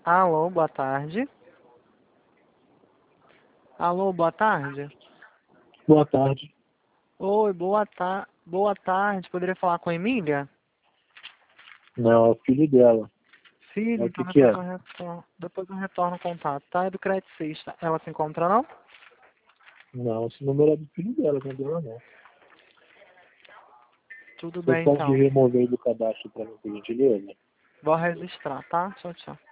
Alô, boa tarde. Alô, boa tarde. Boa tarde. Oi, boa tarde. Poderia falar com a Emília? Não, é o filho dela. É Filho, o então que é? depois eu retorno o contato, tá? É do Creticista. Ela se encontra, não? Não, esse número é do filho dela, não é dela não. Tudo Você bem, pode então. remover ele do cadastro para mim, por gentileza? Vou registrar, tá? Tchau, tchau.